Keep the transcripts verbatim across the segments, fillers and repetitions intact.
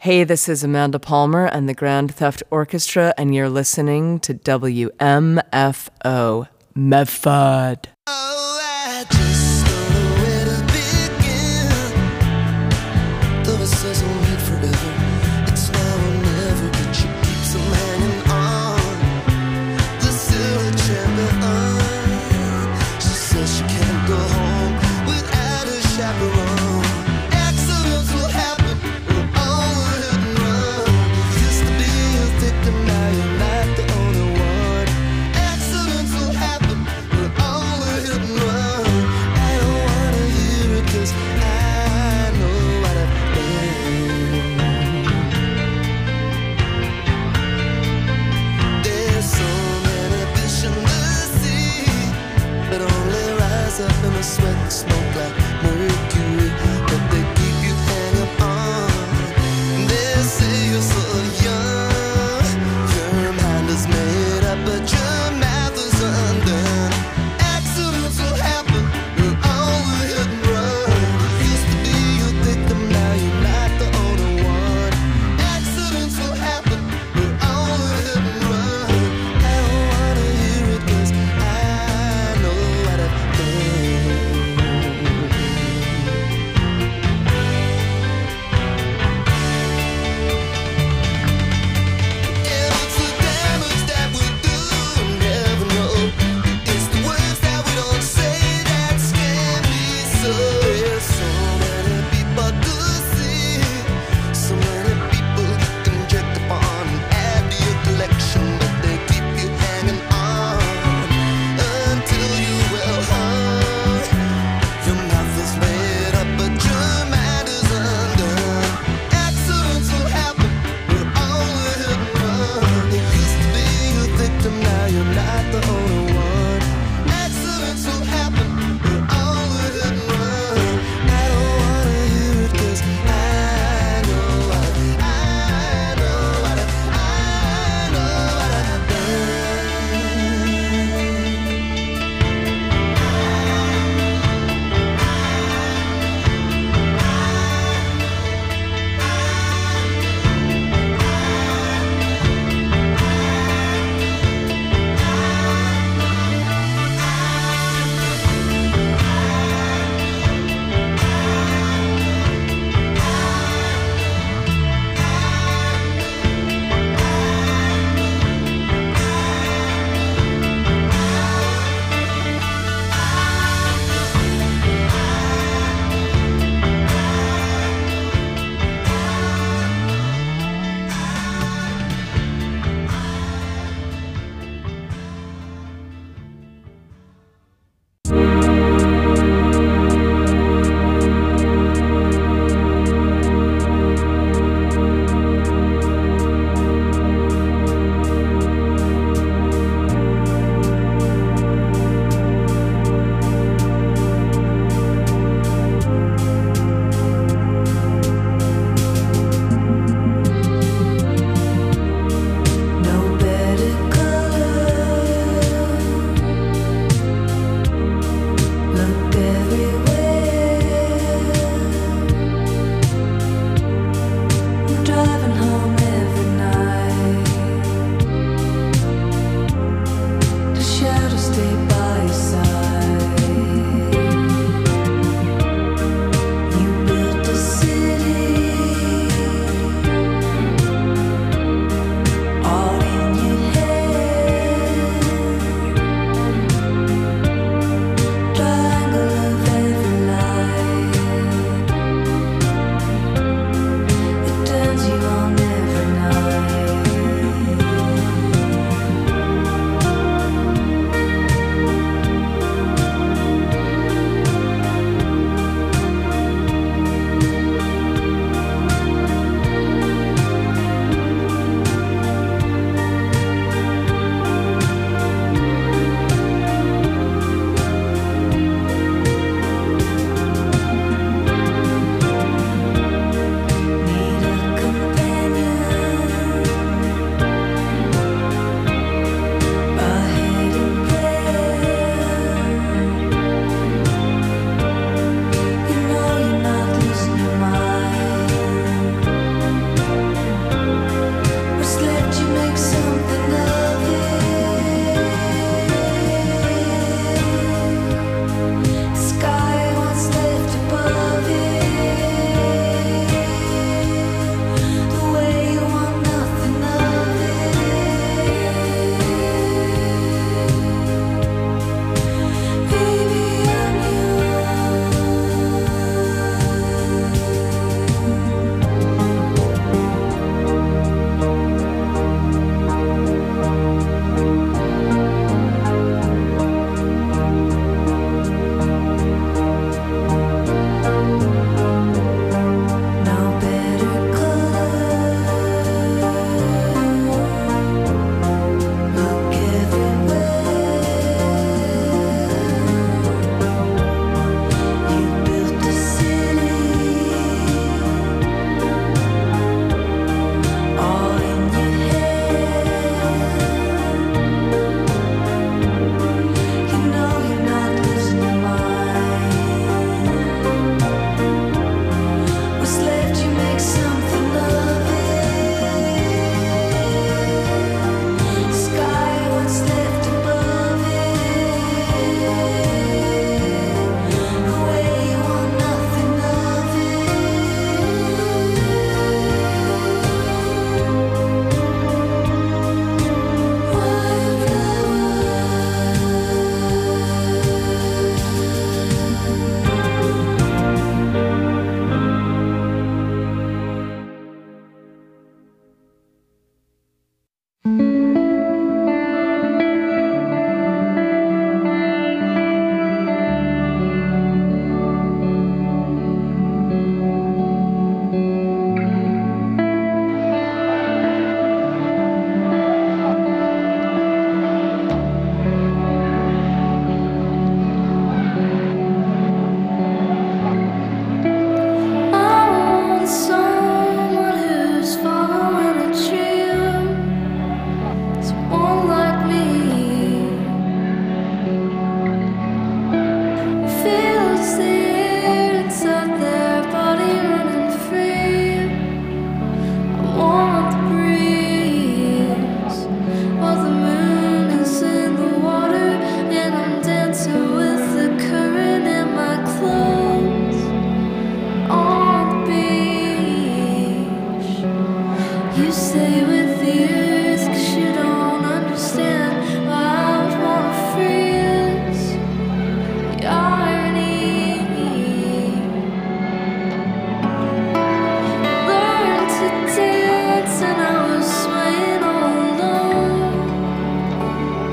Hey, this is Amanda Palmer and the Grand Theft Orchestra, and you're listening to W M F O, Medford. Oh, I just don't know where to begin. Though it says we'll meet forever, it's now or never, but she keeps on hanging on. The silly champion, she says she can't go home without a chaperone. Accidents will happen, we're all a hit and run. You used to be a victim, now you're not the only one. Accidents will happen, we're all a hit and run. I don't wanna hear it, 'cause I know what I've done. There's so many fish in the sea that only rise up in a sweat and smoke like mercury, but they keep you hanging on. They say you're so young, your mind is made up, but your math is undone. Accidents will happen, you're all a hit and run. Used to be a victim, now you're not the only one. Accidents will happen, you're all a hit and run. I don't wanna hear it, 'cause I know what I've done. And it's the damage that we do,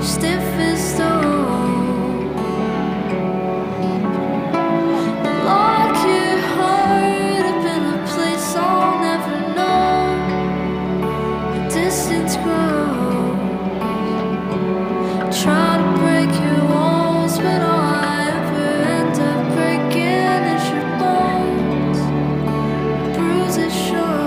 stiff as stone. Lock your heart up in a place I'll never know. The distance grows. Try to break your walls, but all I ever end up breaking is your bones. Bruises show.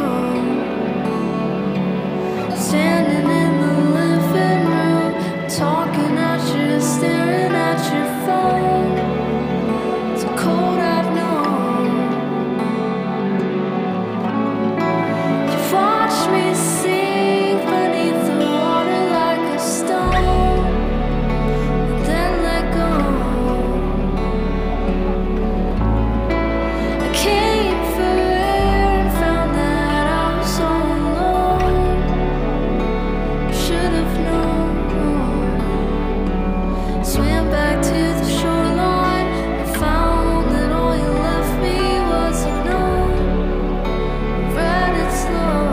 Standing in the living room, talking at you, staring at your phone. It's a cold I've known. You've watched me sink beneath the water like a stone, and then let go. I came for air and found that I was all alone. Should have known. Swam back to the shoreline and found that all you left me was a note. Read it slow.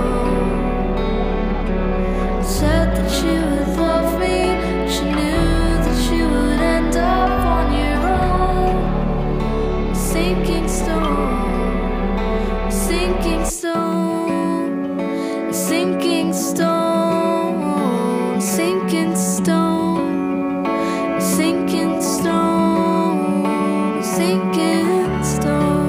Said that you would love me, but you knew that you would end up on your own. Sinking stone, sinking stone, sinking stone, sinking stone, sinking stone, sinking stone.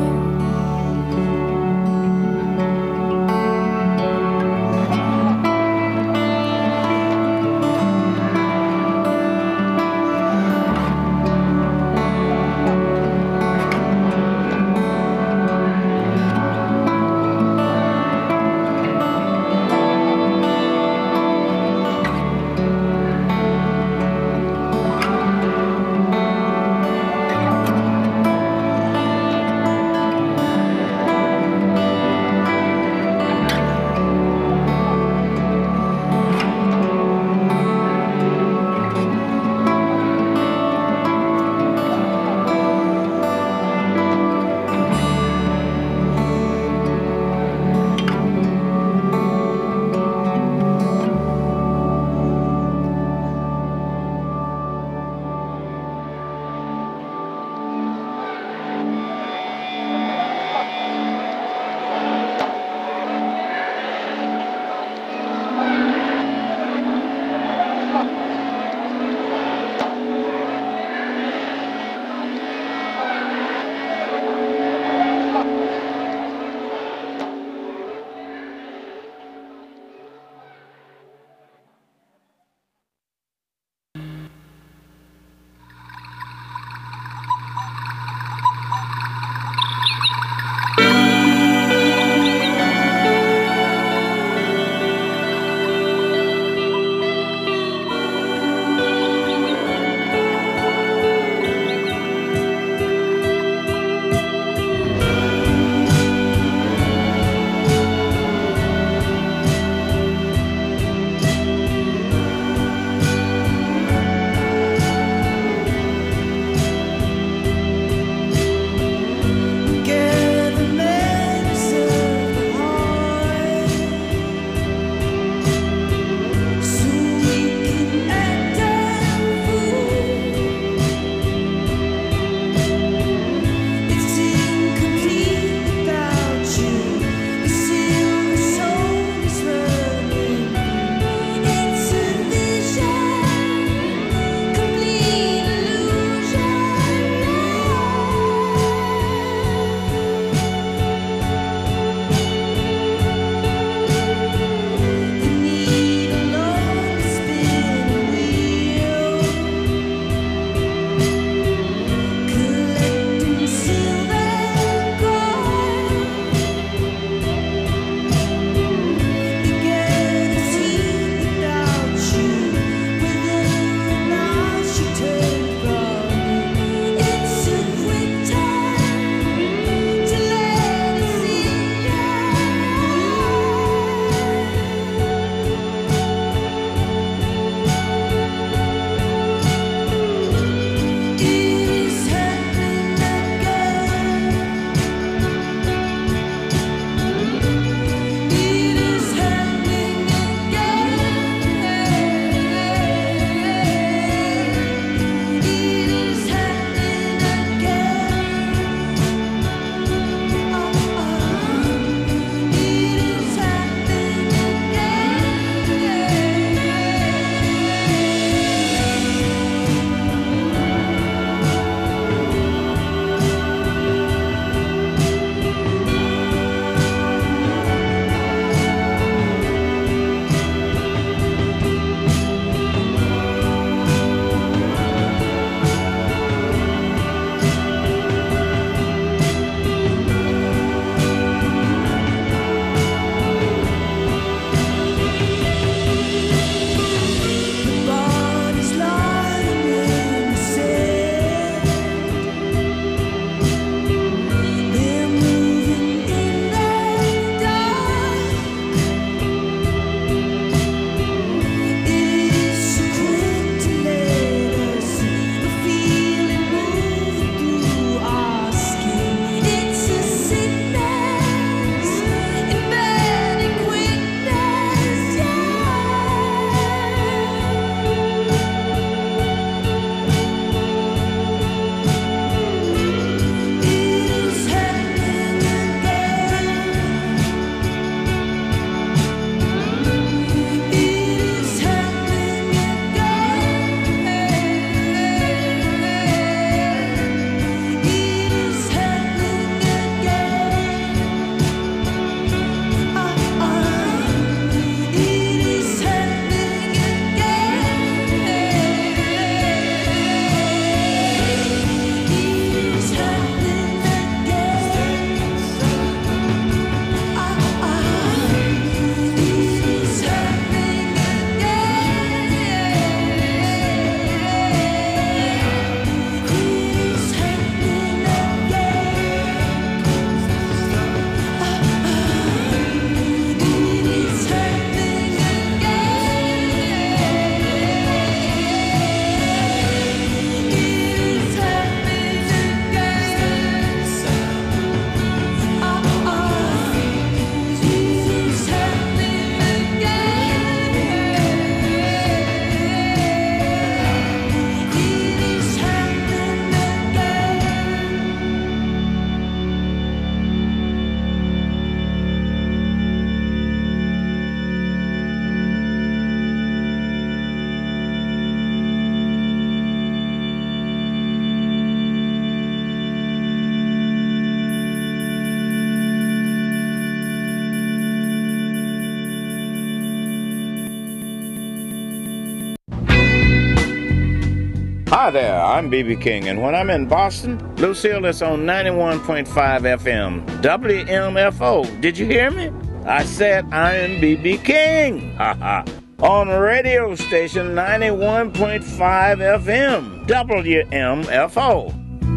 Hi there, I'm B B King, and when I'm in Boston, Lucille is on ninety-one point five F M, W M F O. Did you hear me? I said I'm B B King, haha, on radio station ninety-one point five F M, W M F O.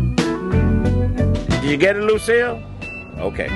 Did you get it, Lucille? Okay.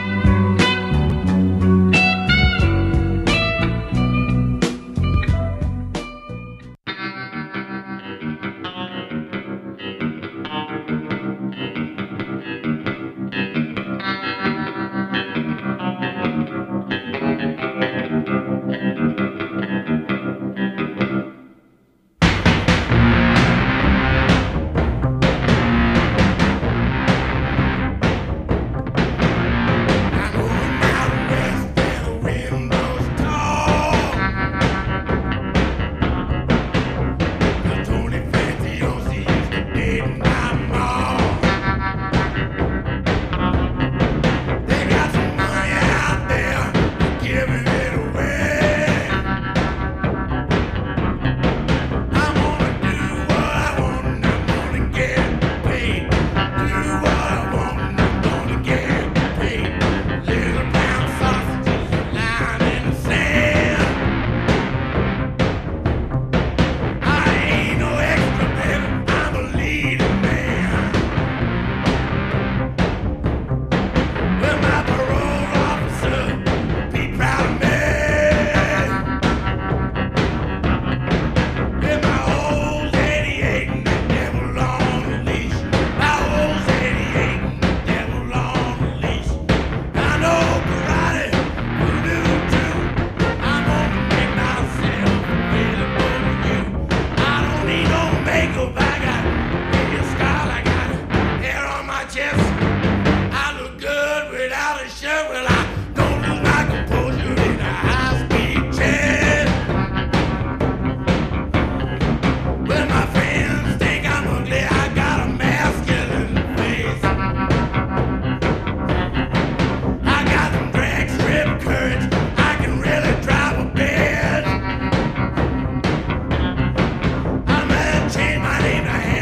Change my name to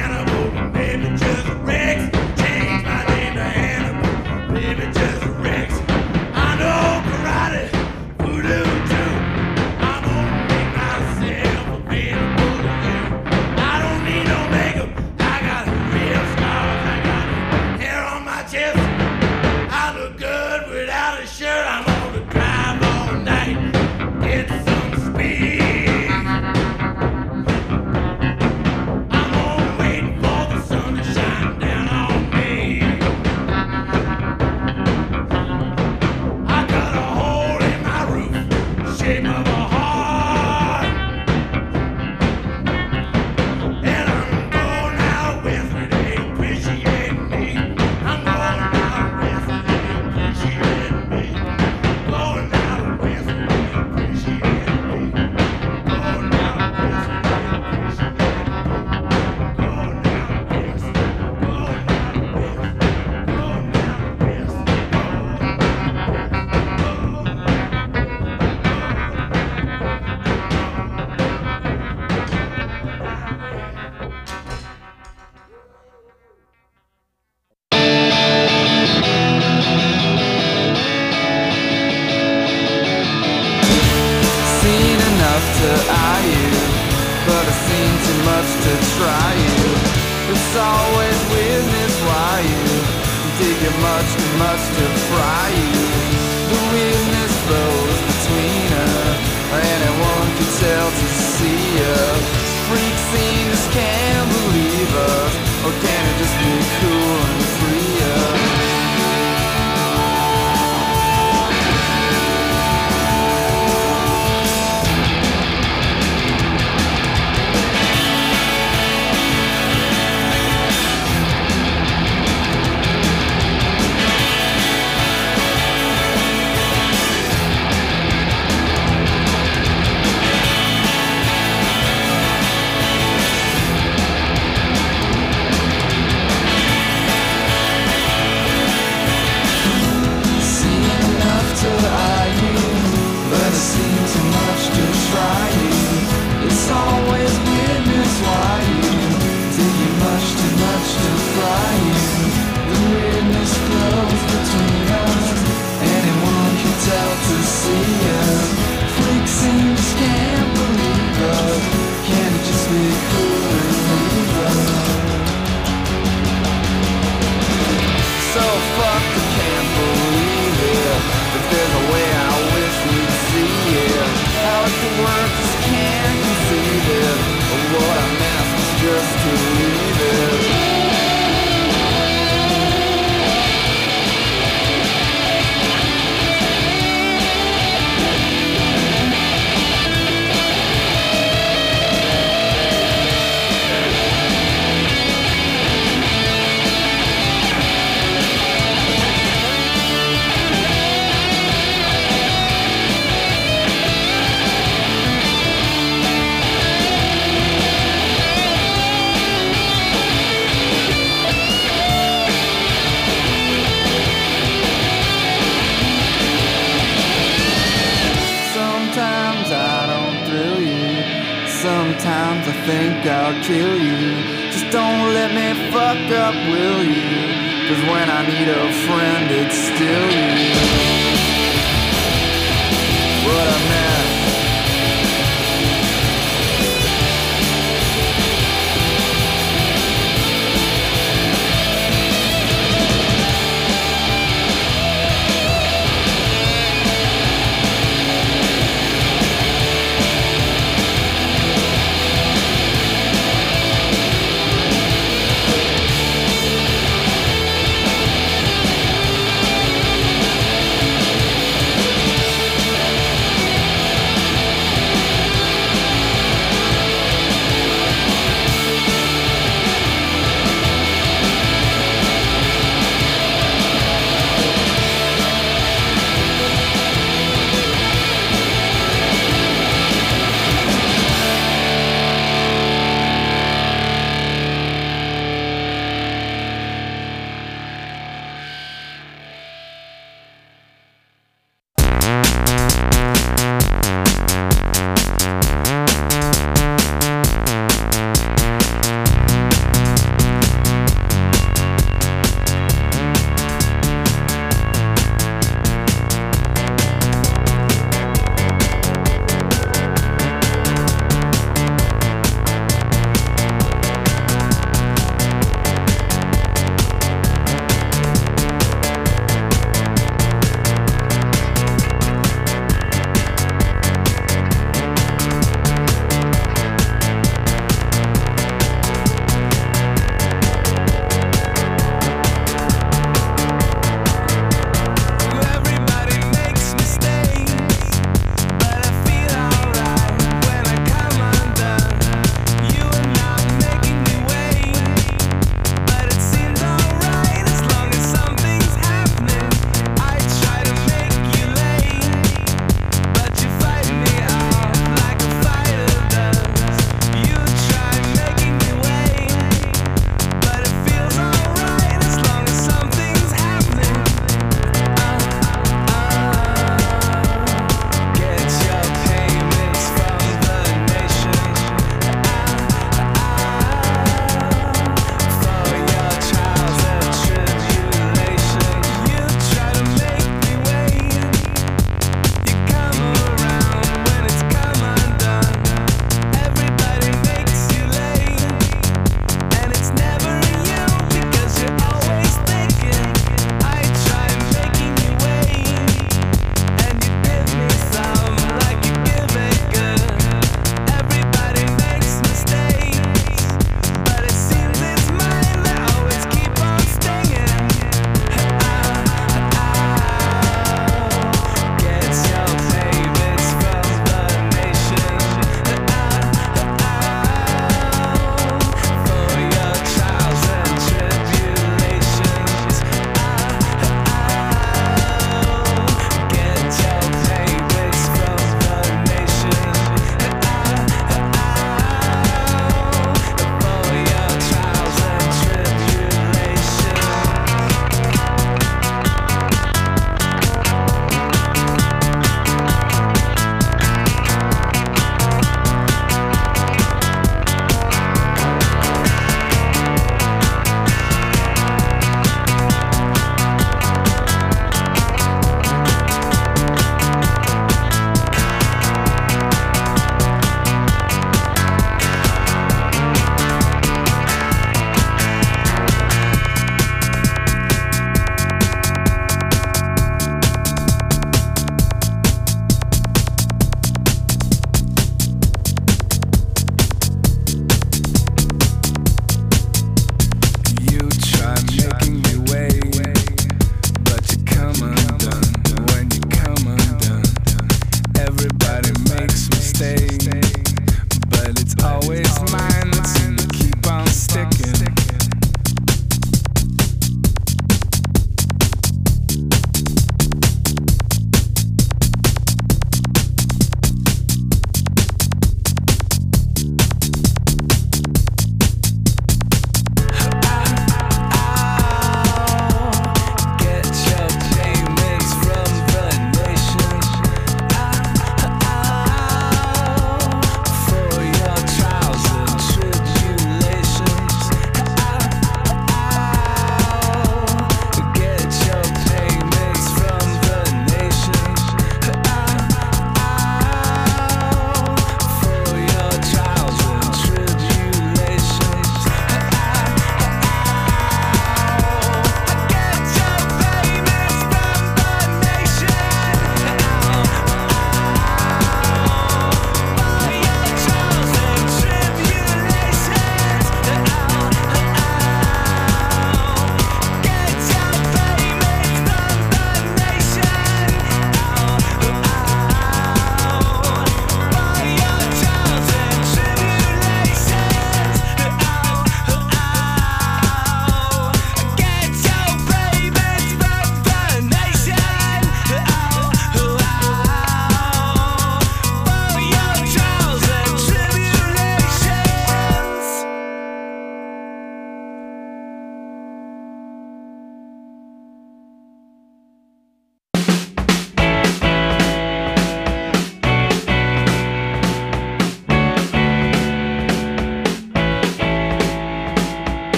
just to leave it. Sometimes I don't thrill you. Sometimes I think I'll kill you. Just don't let me fuck up, will you? 'Cause when I need a friend, it's still you. What a mess.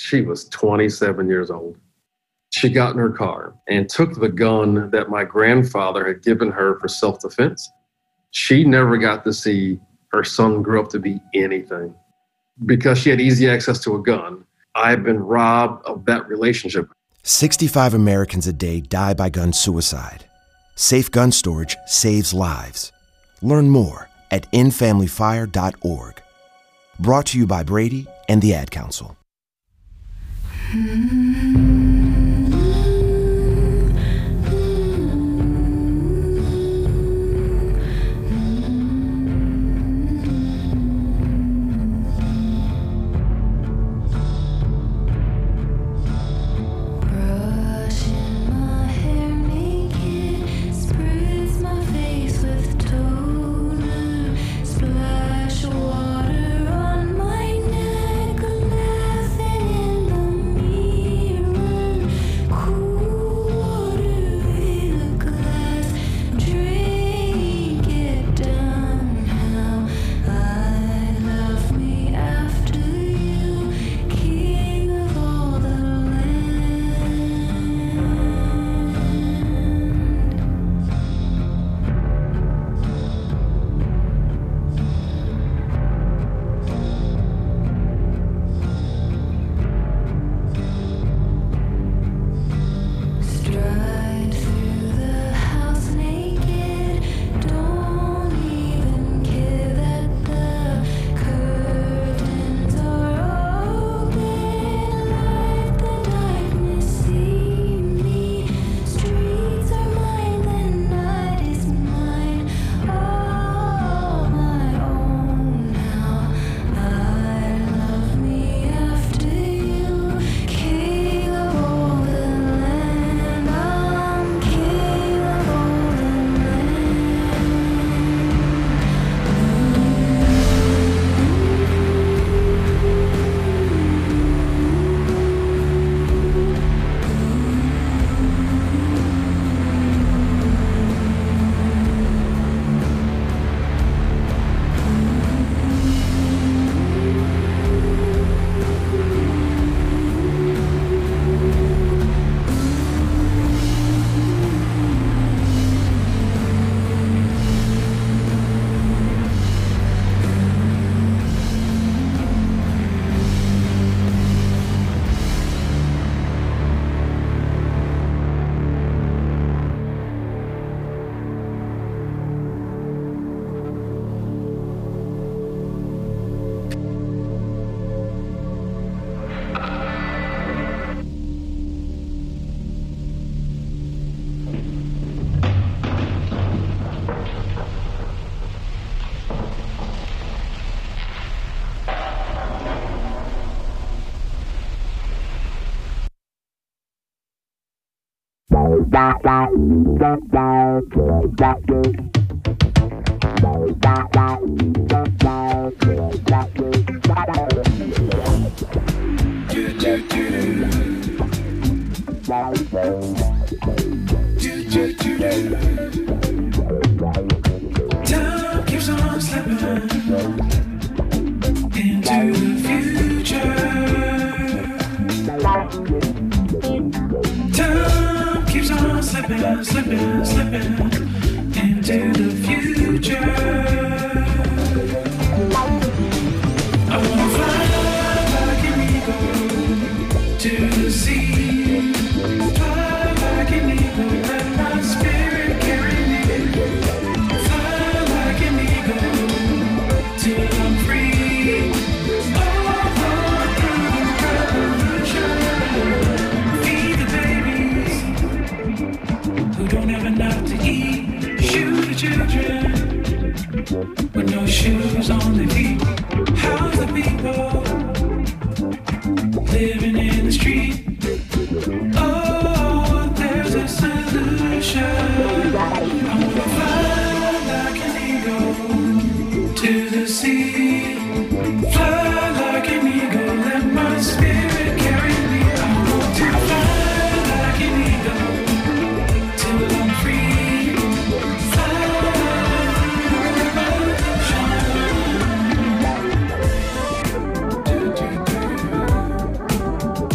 She was twenty-seven years old. She got in her car and took the gun that my grandfather had given her for self-defense. She never got to see her son grow up to be anything. Because she had easy access to a gun, I've been robbed of that relationship. sixty-five Americans a day die by gun suicide. Safe gun storage saves lives. Learn more at in family fire dot org. Brought to you by Brady and the Ad Council. Time keeps on slipping into the future. Time keeps on slipping, slipping, slipping into the future. I wanna fly like an eagle to the sea. Fly like an eagle, let my spirit carry me. Fly like an eagle till I'm free. All through the revolution. Feed the babies who don't have enough to eat. Shoot the children with no shoes on their feet. How's the people living in the street? Oh, there's a solution. I wanna fly like an eagle to the sea. Fly like an eagle, let my spirit carry me. I want to fly like an eagle till I'm free. Fly like a revolution. Do, do, do.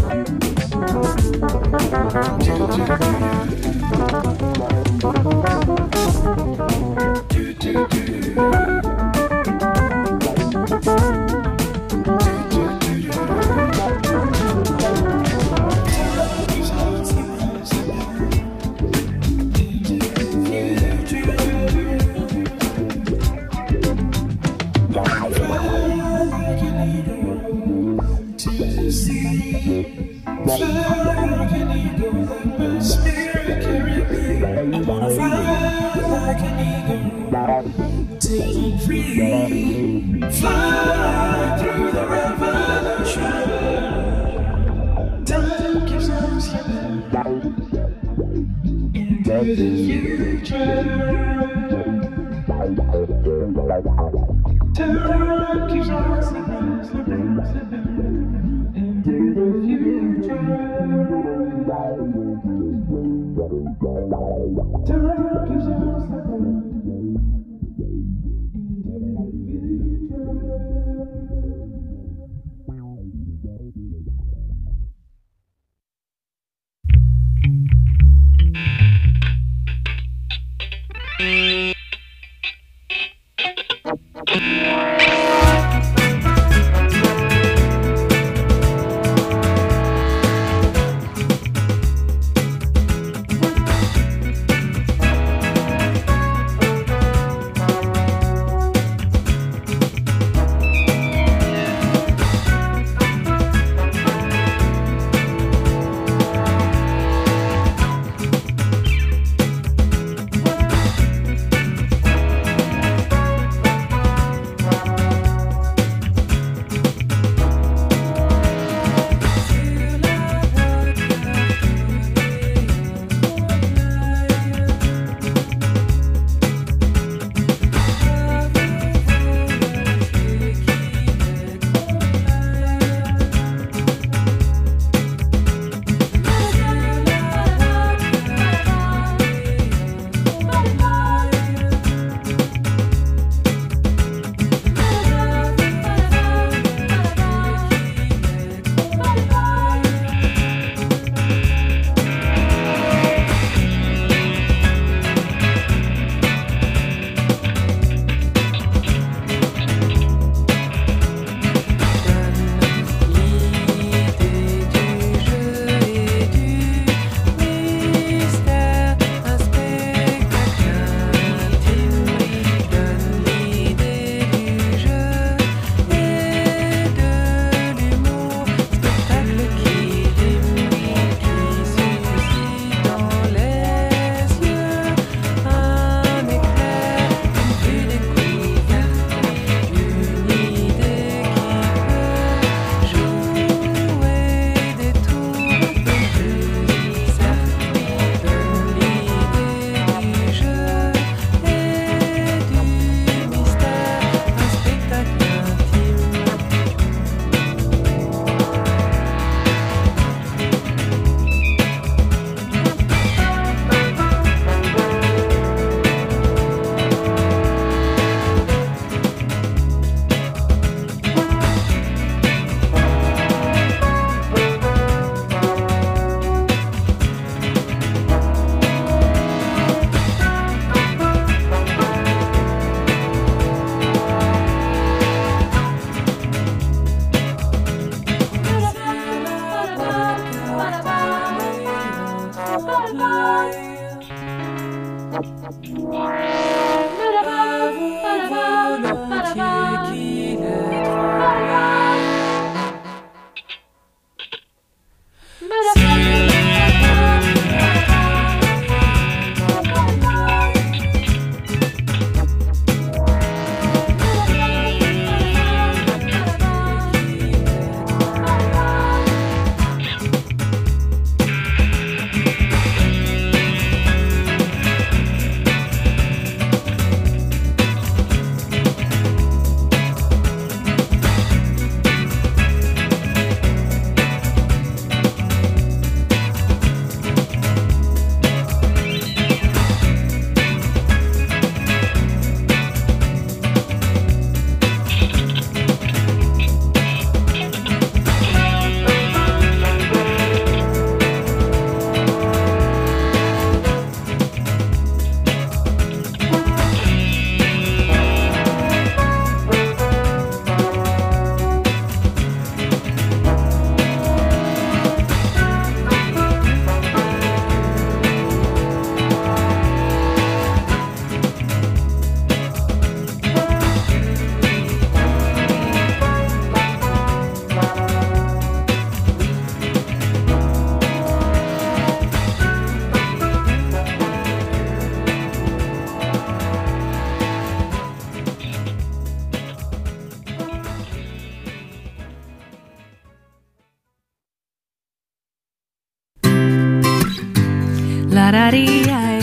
Daddy, I,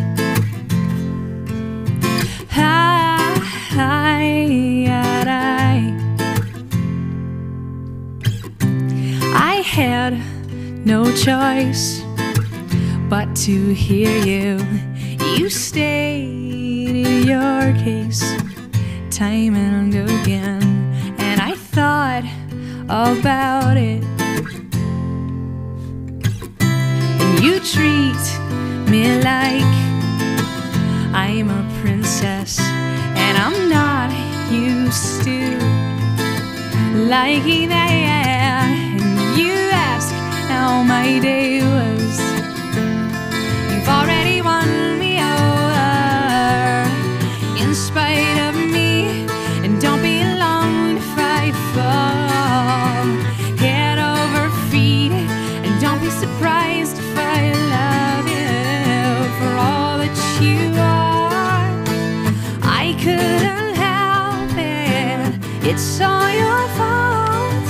I, I, I had no choice but to hear you. You stated your case time and again, and I thought about it. And you treat me like I'm a princess, and I'm not used to liking that. And you ask how my day was. You've already won me over in spite of me, and don't be long to fight for head over feet, and don't be surprised if I love you for all that you are. I couldn't help it, it's all your fault.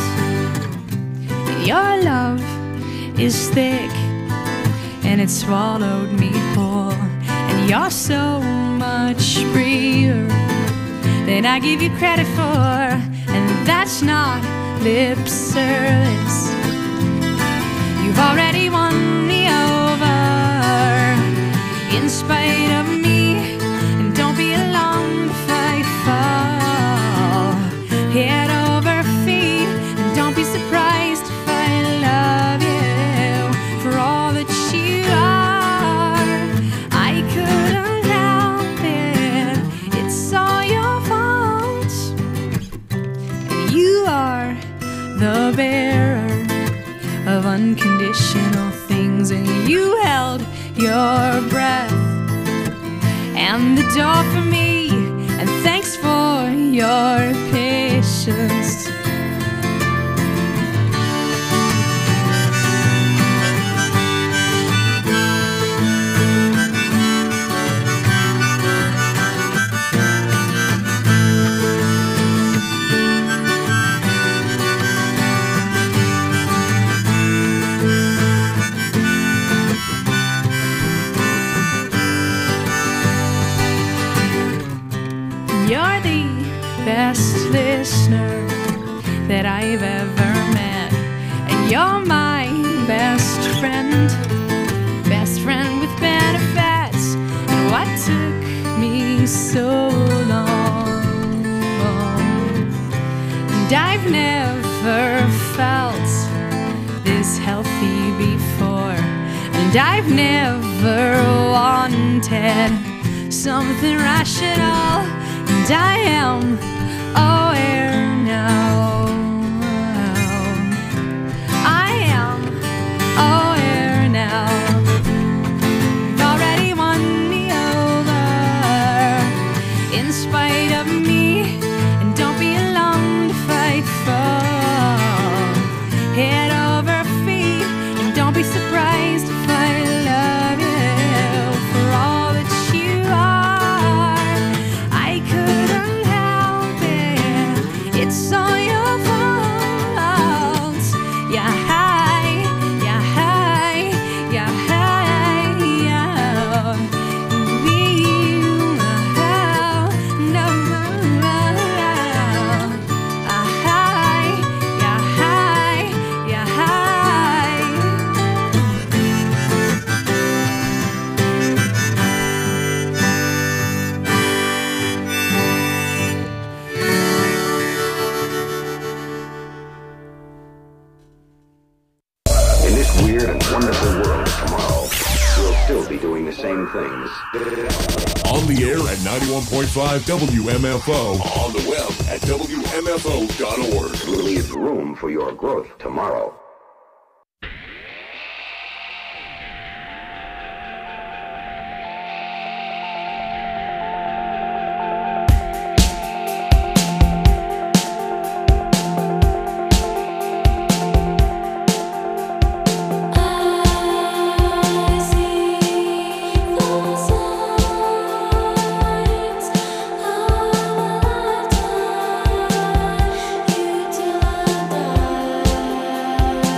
Your love is thick and it swallowed me whole, and you're so much braver than I give you credit for, and that's not lip service. You've already won me over in spite of me, and don't be long to fight for head over feet, and don't be surprised if I love you for all that you are. I couldn't help it, it's all your fault. And you are the bearer of unconditional things, and you held your breath and the door for me, and thanks for your patience. You're the best listener that I've ever met, and you're my best friend, best friend with benefits. And what took me so long? And I've never felt this healthy before, and I've never wanted something rational. And I am aware now. I am aware now. You've already won me over in spite of me, and don't be long to fight for head over feet, and don't be surprised if I love you for all that you are. I couldn't help it, it's all your fault. Yeah, hi, yeah, hi, yeah, hi, yeah. We, oh, no, no, no. Ah, hi, yeah, hi, yeah, hi. In this weird and wonderful world of tomorrow, we'll still be doing the same things. On the air at ninety-one point five W M F O. On the web at W M F O dot org. We'll leave room for your growth tomorrow. I see the signs of a lifetime, you till I die.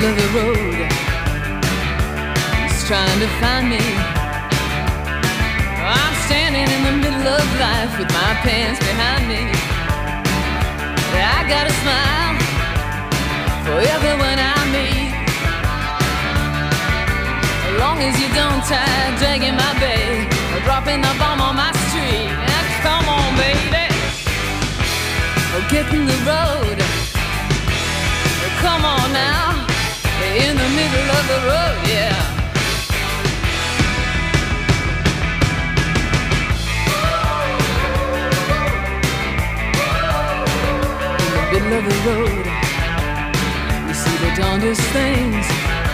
middle of the road. He's trying to find me. I'm standing in the middle of life with my pants behind me. I got a smile for everyone I meet. As long as you don't try dragging my bag or dropping the bomb on my street. Now, come on, baby, oh, get in the road. Oh, come on now, in the middle of the road, yeah. Middle of the road, you see the darndest things,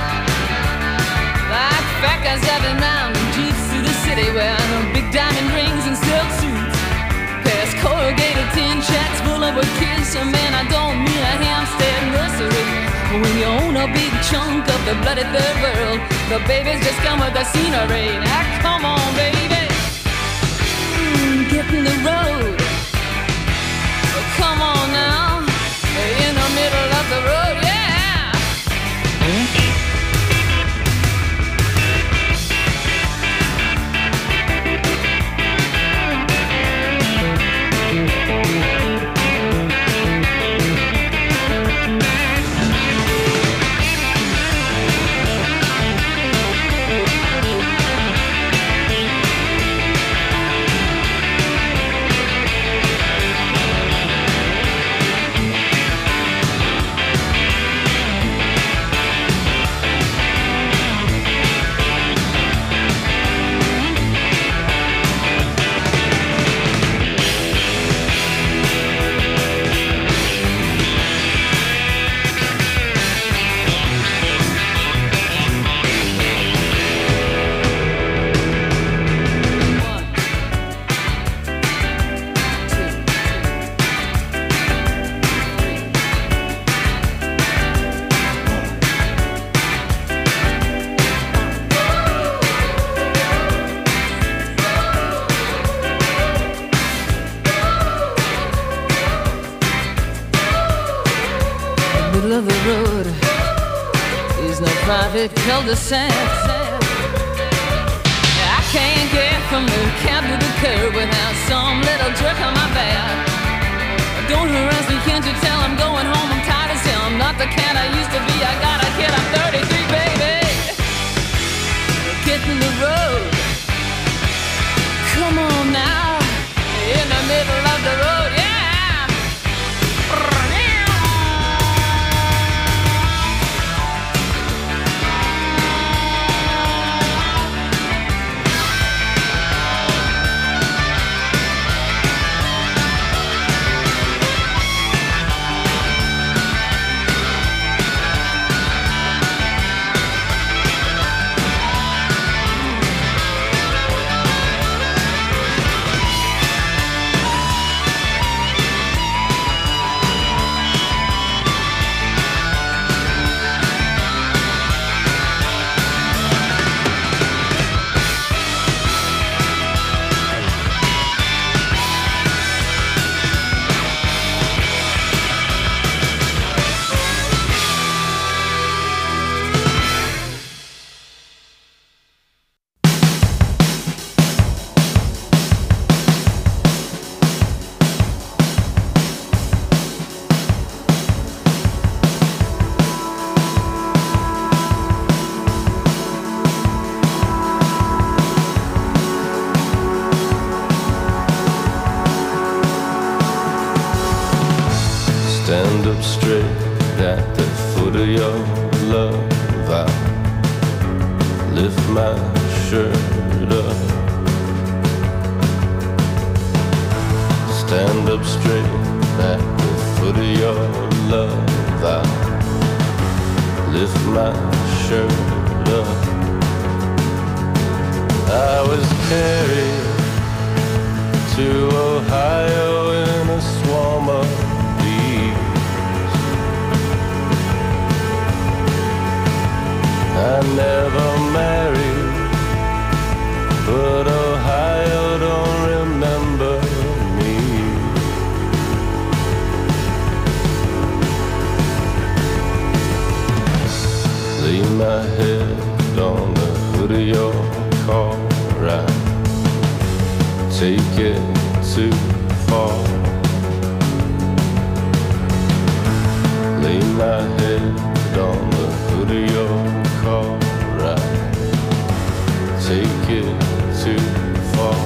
like fat guys driving round in jeeps through the city wearing big diamond rings and silk suits, past corrugated tin shacks full of kids. So man, I don't mean a Hampstead nursery. When you own a big chunk of the bloody third world, the babies just come with the scenery. Now come on, baby, mm, get in the road. Oh, come on now, in the middle of the road, yeah. Of the road is no private cul-de-sac. I can't get from the cab to the curb without some little jerk on my back. Don't harass me, can't you tell I'm going home? I'm tired as hell, I'm not the cat I used to be. I got a kid, I'm thirty-three, baby. Get in the road. Come on now, in the middle of the road, yeah. Stand up straight at the foot of your love. I lift my shirt up. Stand up straight at the foot of your love. I lift my shirt up. I was carried to Ohio in a swarm of I never married, but Ohio don't remember me. take it too far. Lay my head on the hood of your car, right? Take it too far.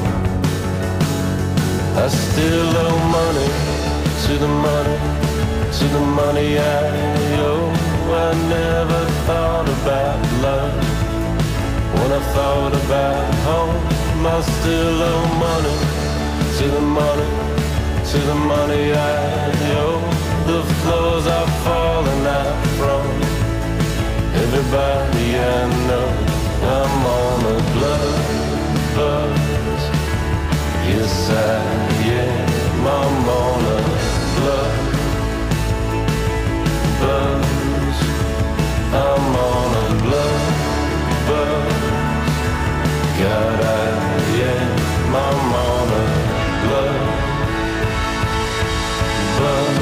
I still owe money to the money, to the money I owe. I never thought about love when I thought about home. I still owe money to the money, to the money I owe. The floors are falling out from everybody I know. I'm on a blood buzz. Yes, I am. I'm on a blood buzz. I'm on a blood buzz. God, I am. I'm on a blood buzz.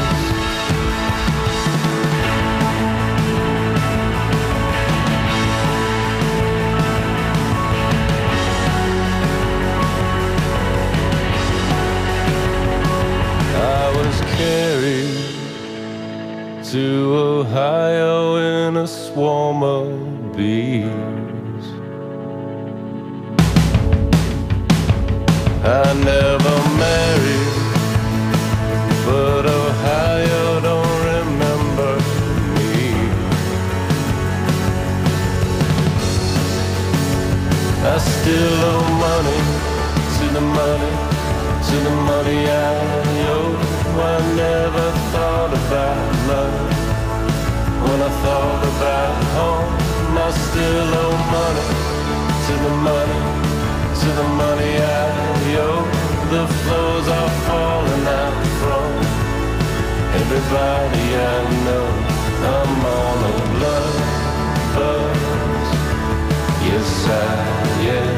Carried to Ohio in a swarm of bees. I never married, but Ohio don't remember me. I still owe money to the money, to the money I owe. I never thought about love when I thought about home. I still owe money to the money, to the money I owe. The floors are falling out from everybody I know. I'm on a blood buzz. Yes, I am.